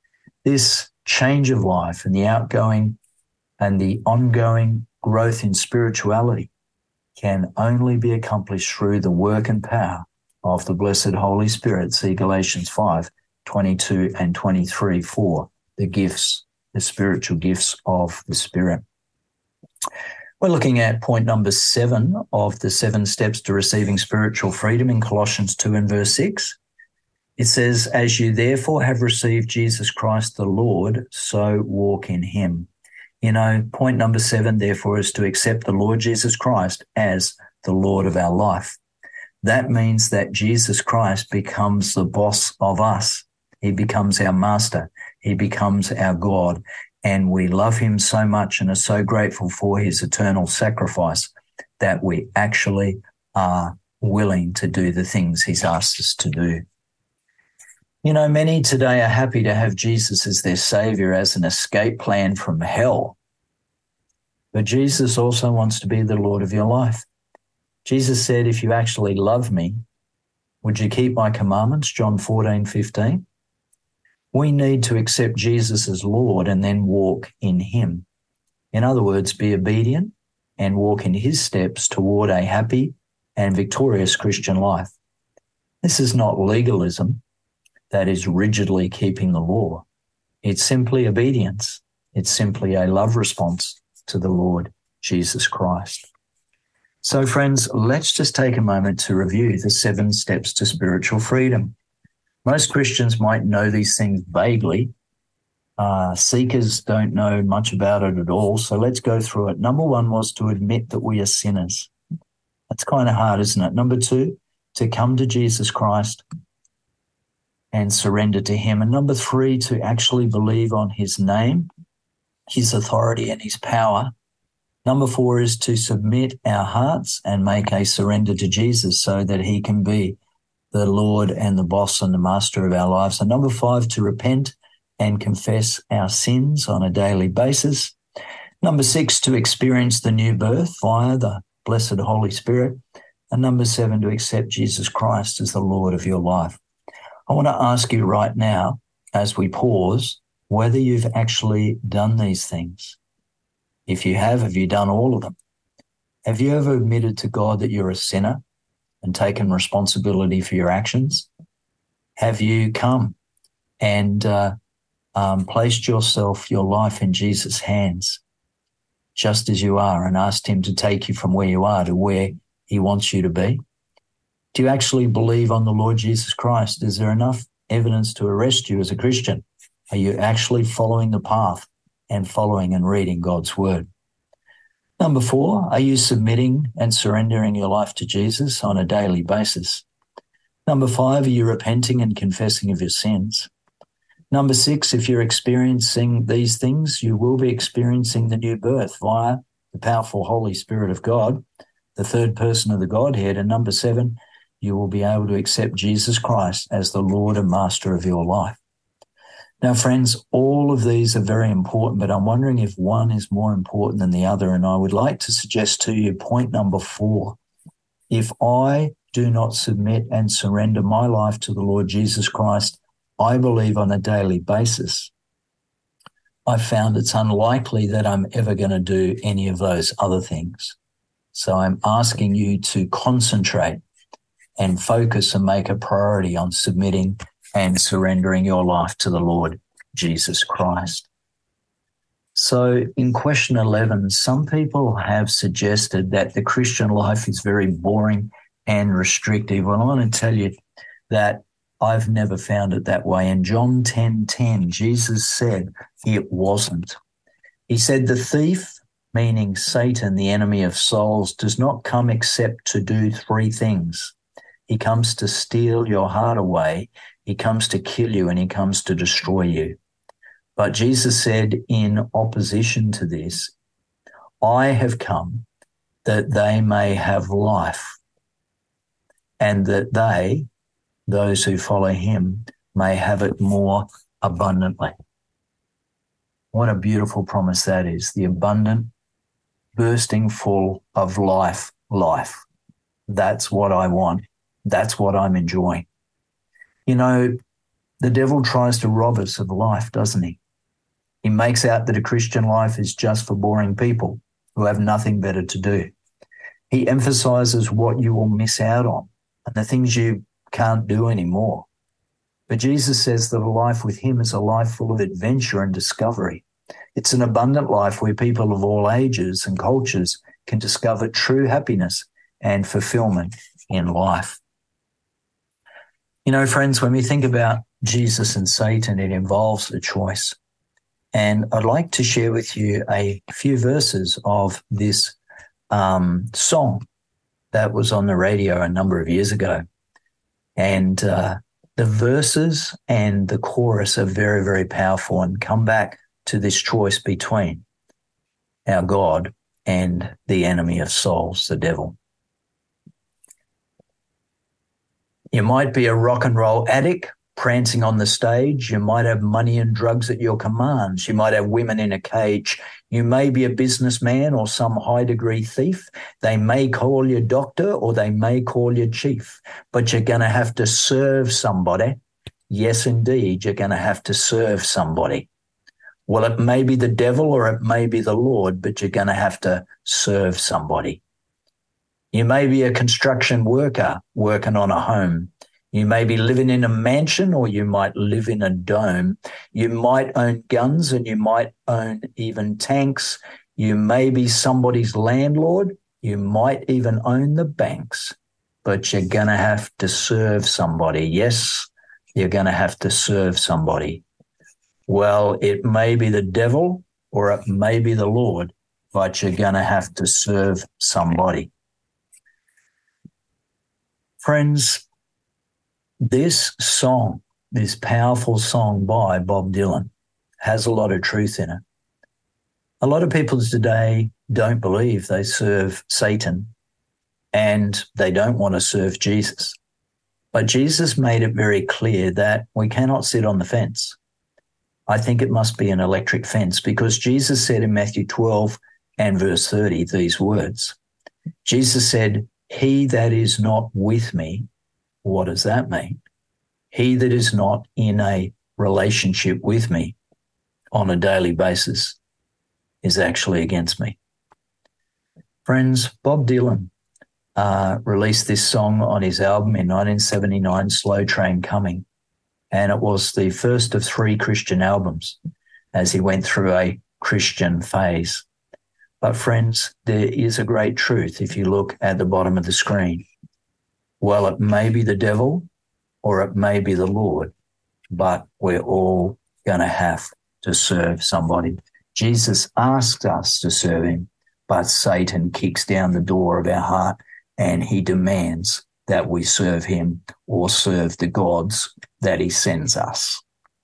This change of life and the outgoing and the ongoing growth in spirituality can only be accomplished through the work and power of the blessed Holy Spirit. See Galatians 5:22 and 23 for the gifts, the spiritual gifts of the Spirit. We're looking at point number 7 of the 7 steps to receiving spiritual freedom in Colossians 2 and verse 6. It says, as you therefore have received Jesus Christ the Lord, so walk in him. You know, point number 7, therefore, is to accept the Lord Jesus Christ as the Lord of our life. That means that Jesus Christ becomes the boss of us. He becomes our master. He becomes our God. And we love him so much and are so grateful for his eternal sacrifice that we actually are willing to do the things he's asked us to do. You know, many today are happy to have Jesus as their Saviour, as an escape plan from hell. But Jesus also wants to be the Lord of your life. Jesus said, if you actually love me, would you keep my commandments? John 14:15. We need to accept Jesus as Lord and then walk in him. In other words, be obedient and walk in his steps toward a happy and victorious Christian life. This is not legalism that is rigidly keeping the law. It's simply obedience. It's simply a love response to the Lord Jesus Christ. So friends, let's just take a moment to review the 7 steps to spiritual freedom. Most Christians might know these things vaguely. Seekers don't know much about it at all. So let's go through it. Number 1 was to admit that we are sinners. That's kind of hard, isn't it? Number 2, to come to Jesus Christ and surrender to him. And number 3, to actually believe on his name, his authority and his power. Number 4 is to submit our hearts and make a surrender to Jesus so that he can be the Lord and the boss and the master of our lives. And number 5, to repent and confess our sins on a daily basis. Number 6, to experience the new birth via the blessed Holy Spirit. And number 7, to accept Jesus Christ as the Lord of your life. I want to ask you right now, as we pause, whether you've actually done these things. If you have you done all of them? Have you ever admitted to God that you're a sinner and taken responsibility for your actions? Have you come and placed yourself, your life in Jesus' hands, just as you are, and asked him to take you from where you are to where he wants you to be? Do you actually believe on the Lord Jesus Christ? Is there enough evidence to arrest you as a Christian? Are you actually following the path and following and reading God's word? Number 4, are you submitting and surrendering your life to Jesus on a daily basis? Number 5, are you repenting and confessing of your sins? Number 6, if you're experiencing these things, you will be experiencing the new birth via the powerful Holy Spirit of God, the third person of the Godhead. And number 7, you will be able to accept Jesus Christ as the Lord and Master of your life. Now, friends, all of these are very important, but I'm wondering if one is more important than the other. And I would like to suggest to you point number 4. If I do not submit and surrender my life to the Lord Jesus Christ, I believe on a daily basis, I've found it's unlikely that I'm ever going to do any of those other things. So I'm asking you to concentrate and focus and make a priority on submitting and surrendering your life to the Lord Jesus Christ. So in question 11, some people have suggested that the Christian life is very boring and restrictive. Well, I want to tell you that I've never found it that way. In John 10:10, Jesus said it wasn't. He said, the thief, meaning Satan, the enemy of souls, does not come except to do 3 things. He comes to steal your heart away, he comes to kill you, and he comes to destroy you. But Jesus said in opposition to this, I have come that they may have life, and that they, those who follow him, may have it more abundantly. What a beautiful promise that is, the abundant, bursting full of life. That's what I want. That's what I'm enjoying. You know, the devil tries to rob us of life, doesn't he? He makes out that a Christian life is just for boring people who have nothing better to do. He emphasizes what you will miss out on and the things you can't do anymore. But Jesus says that a life with him is a life full of adventure and discovery. It's an abundant life where people of all ages and cultures can discover true happiness and fulfillment in life. You know, friends, when we think about Jesus and Satan, it involves a choice. And I'd like to share with you a few verses of this song that was on the radio a number of years ago. And the verses and the chorus are very, very powerful and come back to this choice between our God and the enemy of souls, the devil. You might be a rock and roll addict prancing on the stage. You might have money and drugs at your commands. You might have women in a cage. You may be a businessman or some high-degree thief. They may call you doctor or they may call you chief, but you're going to have to serve somebody. Yes, indeed, you're going to have to serve somebody. Well, it may be the devil or it may be the Lord, but you're going to have to serve somebody. You may be a construction worker working on a home. You may be living in a mansion or you might live in a dome. You might own guns and you might own even tanks. You may be somebody's landlord. You might even own the banks, but you're going to have to serve somebody. Yes, you're going to have to serve somebody. Well, it may be the devil or it may be the Lord, but you're going to have to serve somebody. Friends, this song, this powerful song by Bob Dylan, has a lot of truth in it. A lot of people today don't believe they serve Satan and they don't want to serve Jesus. But Jesus made it very clear that we cannot sit on the fence. I think it must be an electric fence because Jesus said in Matthew 12 and verse 30 these words. Jesus said, "He that is not with me," what does that mean? He that is not in a relationship with me on a daily basis is actually against me. Friends, Bob Dylan released this song on his album in 1979, Slow Train Coming, and it was the first of 3 Christian albums as he went through a Christian phase. But friends, there is a great truth if you look at the bottom of the screen. Well, it may be the devil or it may be the Lord, but we're all going to have to serve somebody. Jesus asks us to serve him, but Satan kicks down the door of our heart and he demands that we serve him or serve the gods that he sends us.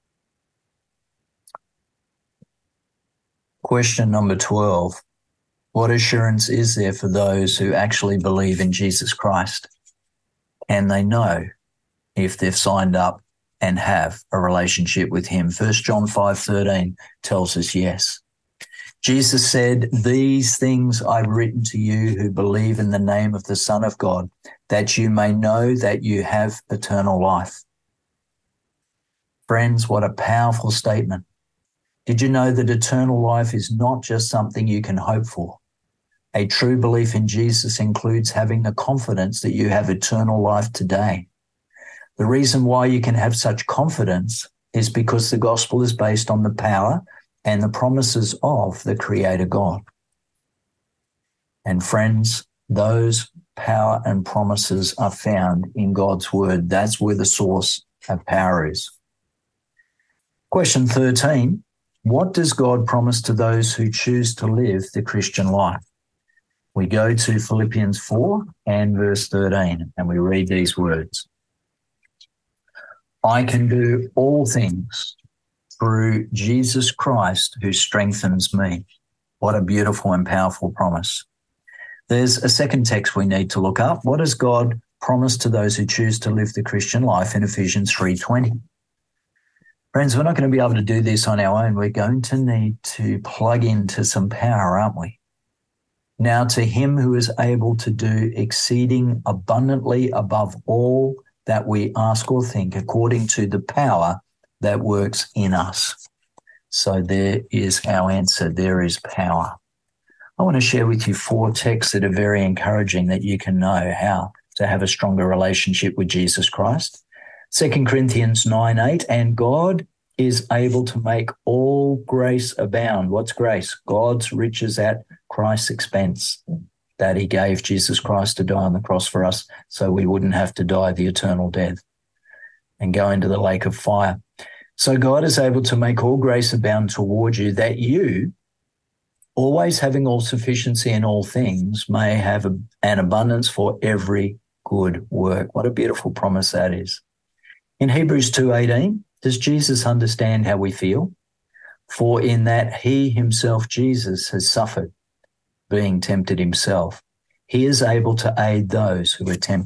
Question number 12. What assurance is there for those who actually believe in Jesus Christ? And they know if they've signed up and have a relationship with him. 1 John 5:13 tells us yes. Jesus said, "These things I've written to you who believe in the name of the Son of God, that you may know that you have eternal life." Friends, what a powerful statement. Did you know that eternal life is not just something you can hope for? A true belief in Jesus includes having the confidence that you have eternal life today. The reason why you can have such confidence is because the gospel is based on the power and the promises of the Creator God. And friends, those power and promises are found in God's word. That's where the source of power is. Question 13, what does God promise to those who choose to live the Christian life? We go to Philippians 4 and verse 13, and we read these words. I can do all things through Jesus Christ who strengthens me. What a beautiful and powerful promise. There's a second text we need to look up. What does God promise to those who choose to live the Christian life in Ephesians 3:20? Friends, we're not going to be able to do this on our own. We're going to need to plug into some power, aren't we? Now to him who is able to do exceeding abundantly above all that we ask or think, according to the power that works in us. So there is our answer. There is power. I want to share with you 4 texts that are very encouraging that you can know how to have a stronger relationship with Jesus Christ. 2 Corinthians 9:8, and God is able to make all grace abound. What's grace? God's riches at Christ's expense, that he gave Jesus Christ to die on the cross for us so we wouldn't have to die the eternal death and go into the lake of fire. So God is able to make all grace abound toward you, that you, always having all sufficiency in all things, may have an abundance for every good work. What a beautiful promise that is. In Hebrews 2:18, does Jesus understand how we feel? For in that he himself, Jesus, has suffered, being tempted himself, he is able to aid those who are tempted.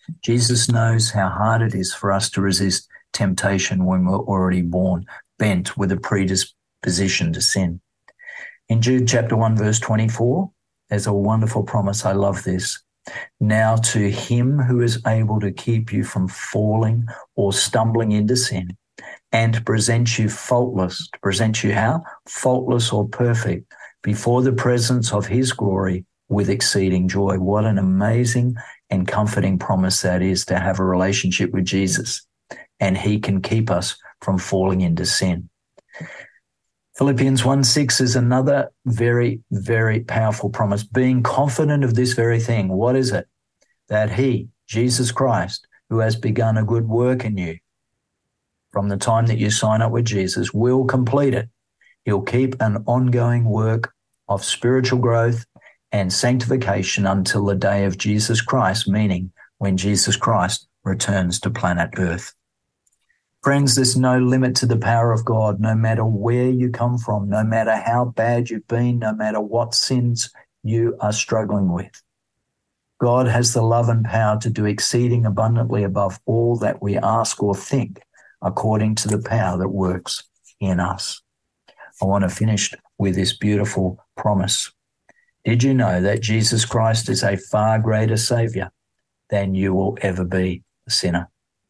Jesus knows how hard it is for us to resist temptation when we're already bent with a predisposition to sin. In Jude chapter 1, verse 24, there's a wonderful promise. I love this. Now to him who is able to keep you from falling or stumbling into sin and to present you faultless, to present you how? Faultless or perfect before the presence of his glory with exceeding joy. What an amazing and comforting promise that is, to have a relationship with Jesus, and he can keep us from falling into sin. Philippians 1:6 is another very, very powerful promise. Being confident of this very thing. What is it? That he, Jesus Christ, who has begun a good work in you, from the time that you sign up with Jesus, will complete it. He'll keep an ongoing work of spiritual growth and sanctification until the day of Jesus Christ, meaning when Jesus Christ returns to planet Earth. Friends, there's no limit to the power of God, no matter where you come from, no matter how bad you've been, no matter what sins you are struggling with. God has the love and power to do exceeding abundantly above all that we ask or think, according to the power that works in us. I want to finish with this beautiful promise. Did you know that Jesus Christ is a far greater Saviour than you will ever be a sinner?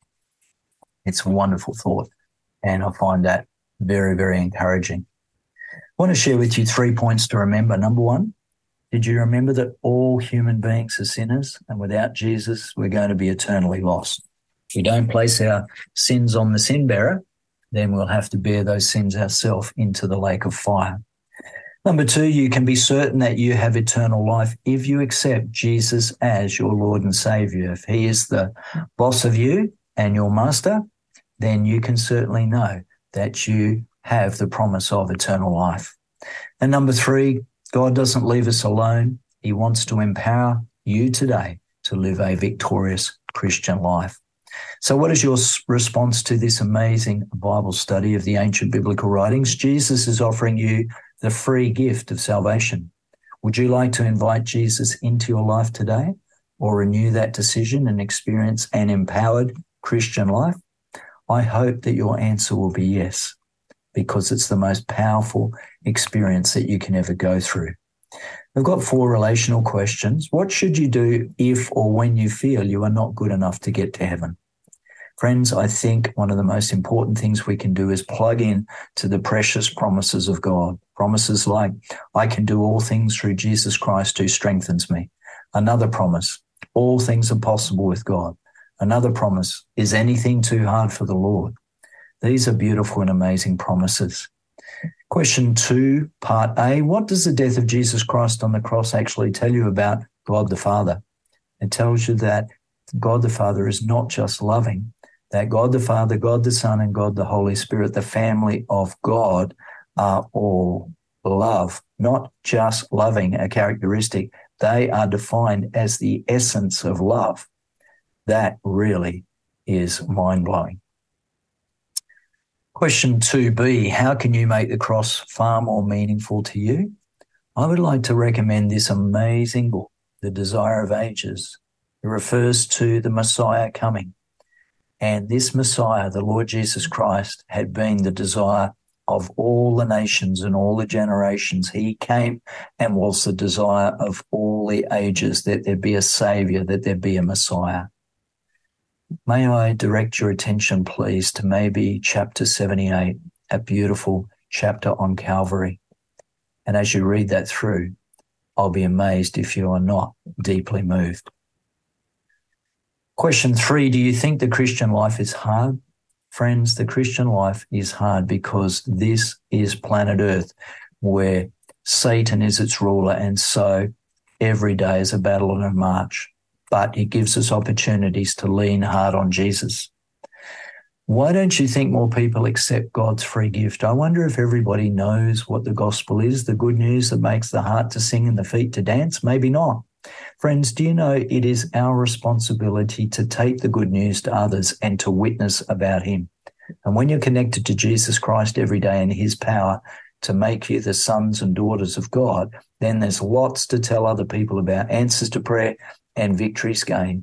It's a wonderful thought, and I find that very, very encouraging. I want to share with you 3 points to remember. Number one, did you remember that all human beings are sinners, and without Jesus, we're going to be eternally lost? If we don't place our sins on the sin bearer, then we'll have to bear those sins ourselves into the lake of fire. Number two, you can be certain that you have eternal life if you accept Jesus as your Lord and Saviour. If he is the boss of you and your master, then you can certainly know that you have the promise of eternal life. And number three, God doesn't leave us alone. He wants to empower you today to live a victorious Christian life. So what is your response to this amazing Bible study of the ancient biblical writings? Jesus is offering you the free gift of salvation. Would you like to invite Jesus into your life today, or renew that decision and experience an empowered Christian life? I hope that your answer will be yes, because it's the most powerful experience that you can ever go through. We've got 4 relational questions. What should you do if or when you feel you are not good enough to get to heaven? Friends, I think one of the most important things we can do is plug in to the precious promises of God. Promises like, I can do all things through Jesus Christ who strengthens me. Another promise, all things are possible with God. Another promise, is anything too hard for the Lord? These are beautiful and amazing promises. Question 2, part A, what does the death of Jesus Christ on the cross actually tell you about God the Father? It tells you that God the Father is not just loving, that God the Father, God the Son, and God the Holy Spirit, the family of God, are all love, not just loving a characteristic. They are defined as the essence of love. That really is mind-blowing. Question 2B, how can you make the cross far more meaningful to you? I would like to recommend this amazing book, The Desire of Ages. It refers to the Messiah coming. And this Messiah, the Lord Jesus Christ, had been the desire of all the nations and all the generations. He came and was the desire of all the ages, that there be a Saviour, that there be a Messiah. May I direct your attention, please, to maybe chapter 78, a beautiful chapter on Calvary. And as you read that through, I'll be amazed if you are not deeply moved. Question 3, do you think the Christian life is hard? Friends, the Christian life is hard because this is planet Earth, where Satan is its ruler, and so every day is a battle and a march. But it gives us opportunities to lean hard on Jesus. Why don't you think more people accept God's free gift? I wonder if everybody knows what the gospel is, the good news that makes the heart to sing and the feet to dance? Maybe not. Friends, do you know it is our responsibility to take the good news to others and to witness about him? And when you're connected to Jesus Christ every day and his power to make you the sons and daughters of God, then there's lots to tell other people about, answers to prayer and victories gained.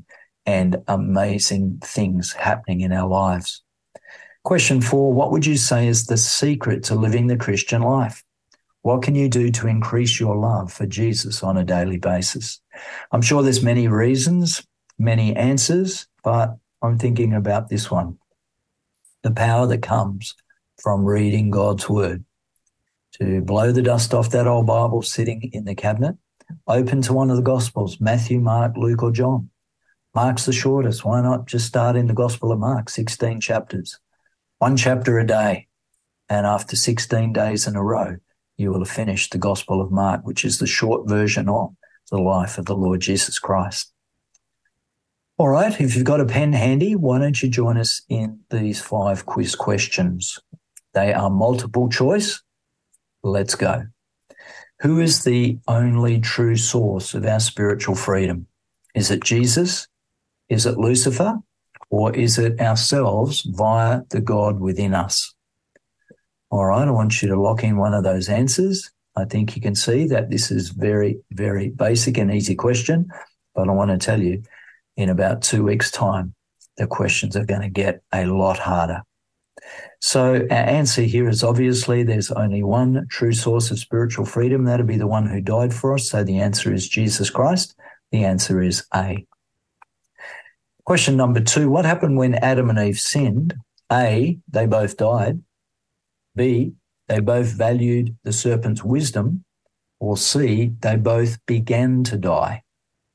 and amazing things happening in our lives. Question 4, what would you say is the secret to living the Christian life? What can you do to increase your love for Jesus on a daily basis? I'm sure there's many reasons, many answers, but I'm thinking about this one. The power that comes from reading God's word. To blow the dust off that old Bible sitting in the cabinet, open to one of the Gospels, Matthew, Mark, Luke, or John. Mark's the shortest. Why not just start in the Gospel of Mark, 16 chapters, 1 chapter a day, and after 16 days in a row, you will have finished the Gospel of Mark, which is the short version of the life of the Lord Jesus Christ. All right, if you've got a pen handy, why don't you join us in these 5 quiz questions? They are multiple choice. Let's go. Who is the only true source of our spiritual freedom? Is it Jesus? Is it Lucifer? Or is it ourselves via the God within us? All right, I want you to lock in one of those answers. I think you can see that this is very, very basic and easy question, but I want to tell you, in about 2 weeks' time, the questions are going to get a lot harder. So our answer here is obviously there's only one true source of spiritual freedom. That'll be the one who died for us. So the answer is Jesus Christ. The answer is A. Question number 2, what happened when Adam and Eve sinned? A, they both died. B, they both valued the serpent's wisdom. Or C, they both began to die.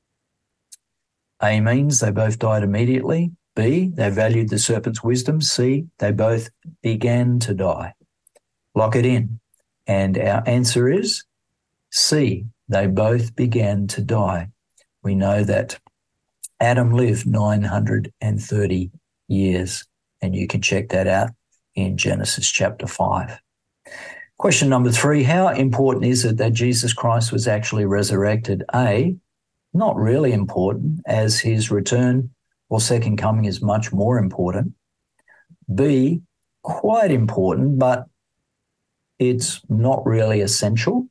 A means they both died immediately. B, they valued the serpent's wisdom. C, they both began to die. Lock it in. And our answer is C, they both began to die. We know that Adam lived 930 years, and you can check that out in Genesis chapter 5. Question number 3, how important is it that Jesus Christ was actually resurrected? A, not really important, as his return or second coming is much more important. B, quite important, but it's not really essential.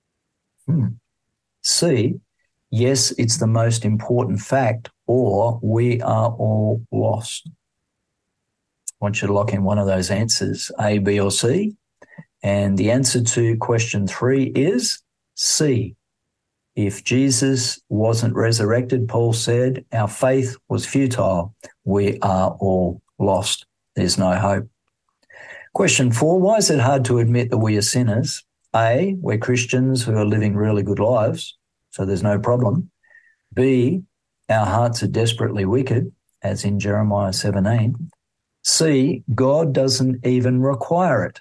C, yes, it's the most important fact, or we are all lost. I want you to lock in one of those answers, A, B, or C. And the answer to question 3 is C. If Jesus wasn't resurrected, Paul said, our faith was futile. We are all lost. There's no hope. Question 4, why is it hard to admit that we are sinners? A, we're Christians who are living really good lives, so there's no problem. B, our hearts are desperately wicked, as in Jeremiah 17. C, God doesn't even require it.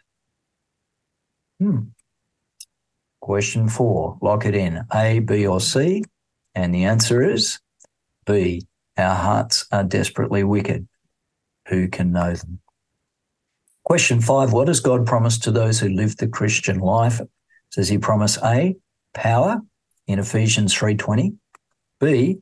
Question 4, lock it in, A, B, or C, and the answer is B, our hearts are desperately wicked. Who can know them? Question 5, what does God promise to those who live the Christian life? Does he promise A, power in Ephesians 3:20, B,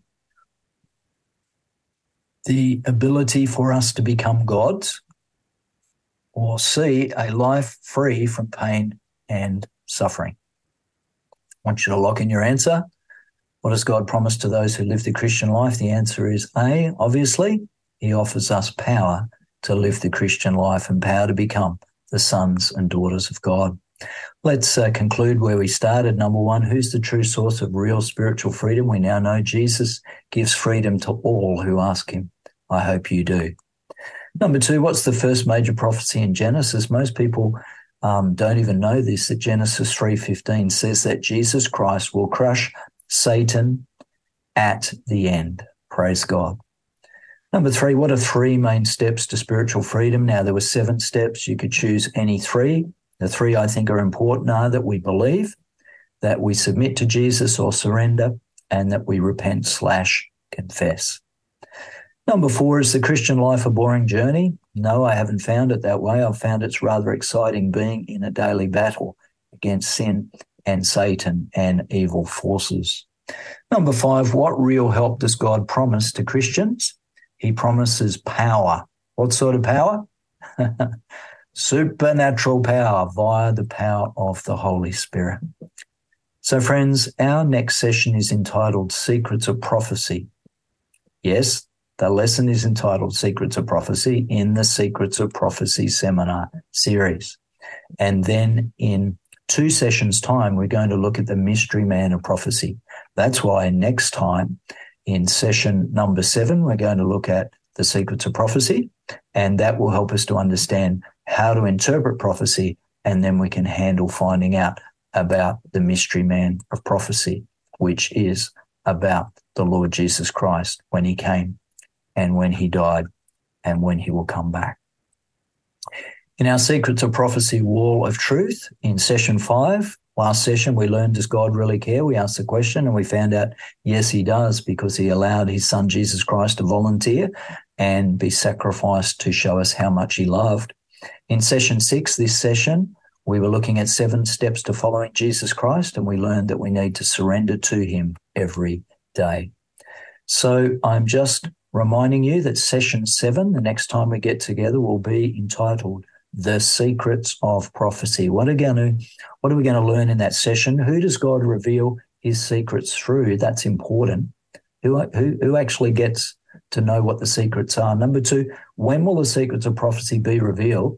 the ability for us to become gods, or C, a life free from pain and suffering? I want you to lock in your answer. What does God promise to those who live the Christian life? The answer is A, obviously. He offers us power to live the Christian life and power to become the sons and daughters of God. Let's conclude where we started. Number 1, who's the true source of real spiritual freedom? We now know Jesus gives freedom to all who ask him. I hope you do. Number 2, what's the first major prophecy in Genesis? Most people don't even know this, that Genesis 3:15 says that Jesus Christ will crush Satan at the end. Praise God. Number 3, what are 3 main steps to spiritual freedom? Now, there were 7 steps. You could choose any 3. The 3 I think are important are that we believe, that we submit to Jesus or surrender, and that we repent/confess. Number 4, is the Christian life a boring journey? No, I haven't found it that way. I've found it's rather exciting being in a daily battle against sin and Satan and evil forces. Number 5, what real help does God promise to Christians? He promises power. What sort of power? Supernatural power via the power of the Holy Spirit. So friends, our next session is entitled Secrets of Prophecy. Yes, The lesson is entitled Secrets of Prophecy in the Secrets of Prophecy seminar series. And then in 2 sessions' time, we're going to look at the mystery man of prophecy. That's why next time in session number 7, we're going to look at the secrets of prophecy, and that will help us to understand how to interpret prophecy, and then we can handle finding out about the mystery man of prophecy, which is about the Lord Jesus Christ, when he came and when he died and when he will come back. In our Secrets of Prophecy Wall of Truth, in session 5, last session, we learned, does God really care? We asked the question and we found out, yes, he does, because he allowed his son Jesus Christ to volunteer and be sacrificed to show us how much he loved. In session 6, this session, we were looking at 7 steps to following Jesus Christ, and we learned that we need to surrender to him every day. So I'm just reminding you that session 7, the next time we get together, will be entitled The Secrets of Prophecy. What are we going to learn in that session? Who does God reveal his secrets through? That's important. Who actually gets to know what the secrets are? Number 2, when will the secrets of prophecy be revealed?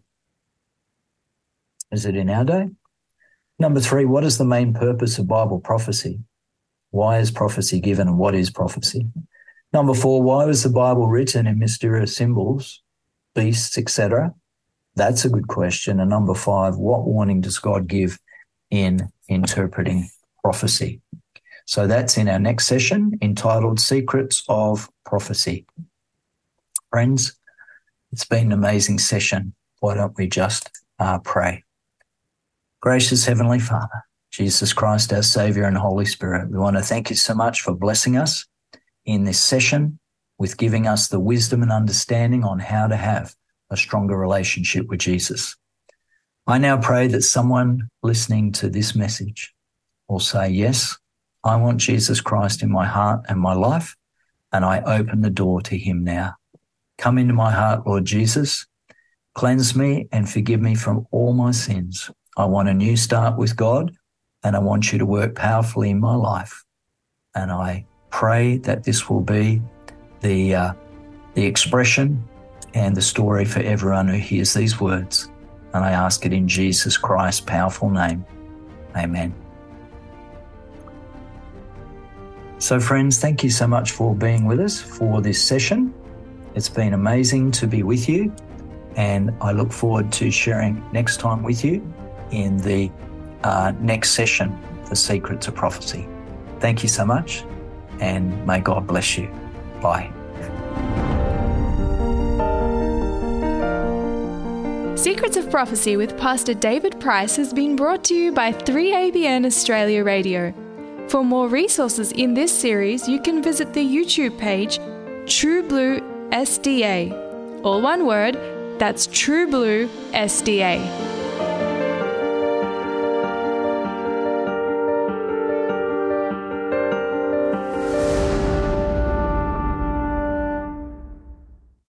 Is it in our day? Number 3, what is the main purpose of Bible prophecy? Why is prophecy given, and what is prophecy? Number 4, why was the Bible written in mysterious symbols, beasts, etc.? That's a good question. And number 5, what warning does God give in interpreting prophecy? So that's in our next session, entitled Secrets of Prophecy. Friends, it's been an amazing session. Why don't we just pray? Gracious Heavenly Father, Jesus Christ, our Saviour, and Holy Spirit, we want to thank you so much for blessing us in this session with giving us the wisdom and understanding on how to have a stronger relationship with Jesus. I now pray that someone listening to this message will say, yes, I want Jesus Christ in my heart and my life, and I open the door to him now. Come into my heart, Lord Jesus. Cleanse me and forgive me from all my sins. I want a new start with God, and I want you to work powerfully in my life. And I pray that this will be the expression and the story for everyone who hears these words. And I ask it in Jesus Christ's powerful name. Amen. So friends, thank you so much for being with us for this session. It's been amazing to be with you, and I look forward to sharing next time with you in the next session, The Secrets of Prophecy. Thank you so much, and may God bless you. Bye. Secrets of Prophecy with Pastor David Price has been brought to you by 3ABN Australia Radio. For more resources in this series, you can visit the YouTube page True Blue SDA. All one word, that's True Blue SDA.